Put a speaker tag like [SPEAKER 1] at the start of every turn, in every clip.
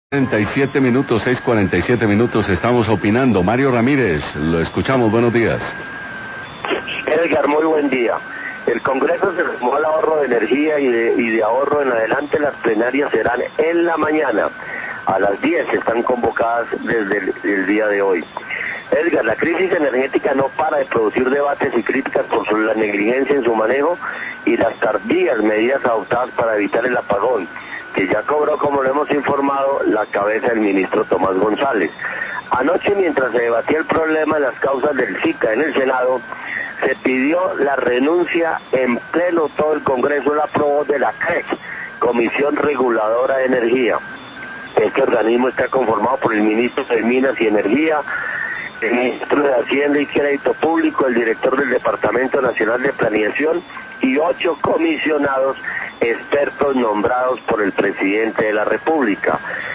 [SPEAKER 1] 47 minutos, 6:47 minutos, estamos opinando. Mario Ramírez, lo escuchamos, buenos días.
[SPEAKER 2] Edgar, muy buen día. El Congreso se sumó al ahorro de energía y de ahorro en adelante. Las plenarias serán en la mañana, a las 10 están convocadas desde el día de hoy. Edgar, la crisis energética no para de producir debates y críticas por la negligencia en su manejo y las tardías medidas adoptadas para evitar el apagón, que ya cobró, como lo hemos informado, la cabeza del ministro Tomás González. Anoche, mientras se debatía el problema de las causas del Zika en el Senado, se pidió la renuncia en pleno. Todo el Congreso la aprobó, de la CREC, Comisión Reguladora de Energía. Este organismo está conformado por el ministro de Minas y Energía, el ministro de Hacienda y Crédito Público, el director del Departamento Nacional de Planeación y 8 comisionados expertos nombrados por el presidente de la República.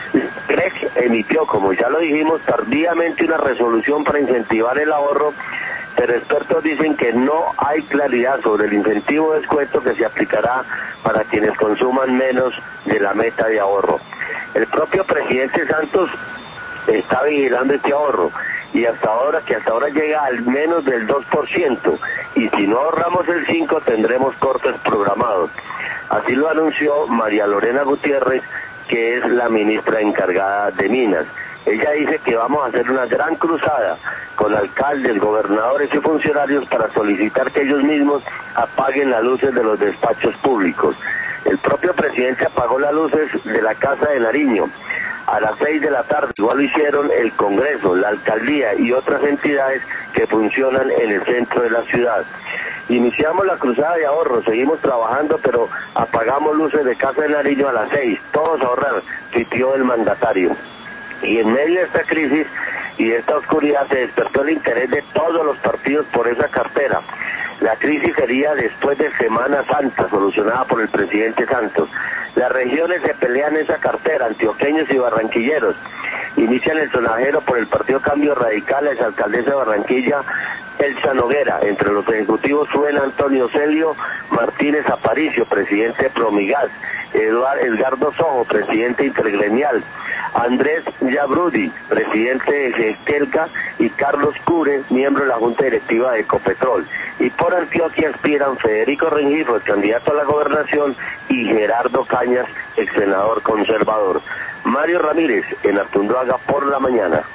[SPEAKER 2] CREC emitió, como ya lo dijimos, tardíamente una resolución para incentivar el ahorro, pero expertos dicen que no hay claridad sobre el incentivo de descuento que se aplicará para quienes consuman menos de la meta de ahorro. El propio presidente Santos está vigilando este ahorro y hasta ahora llega al menos del 2%, y si no ahorramos el 5% tendremos cortes programados. Así lo anunció María Lorena Gutiérrez, que es la ministra encargada de Minas. Ella dice que vamos a hacer una gran cruzada con alcaldes, gobernadores y funcionarios para solicitar que ellos mismos apaguen las luces de los despachos públicos. El propio presidente apagó las luces de la Casa de Nariño a las 6 de la tarde, igual lo hicieron el Congreso, la Alcaldía y otras entidades que funcionan en el centro de la ciudad. Iniciamos la cruzada de ahorro, seguimos trabajando, pero apagamos luces de Casa de Nariño a las 6, todos a ahorrar, tuiteó el mandatario. Y en medio de esta crisis y de esta oscuridad se despertó el interés de todos los partidos por esa cartera. La crisis sería después de Semana Santa, solucionada por el presidente Santos. Las regiones se pelean esa cartera, antioqueños y barranquilleros. Inician el sonajero por el Partido Cambio Radical, la alcaldesa de Barranquilla, Elsa Noguera. Entre los ejecutivos suena Antonio Celio Martínez Aparicio, presidente de Promigas, Edgardo Sojo, presidente intergremial, Andrés Yabrudi, presidente de Gestelca, y Carlos Cure, miembro de la Junta Directiva de Ecopetrol. Y por Antioquia aspiran Federico Rengifo, el candidato a la gobernación, y Gerardo Cañas, ex senador conservador. Mario Ramírez, en Artunduaga, por la mañana.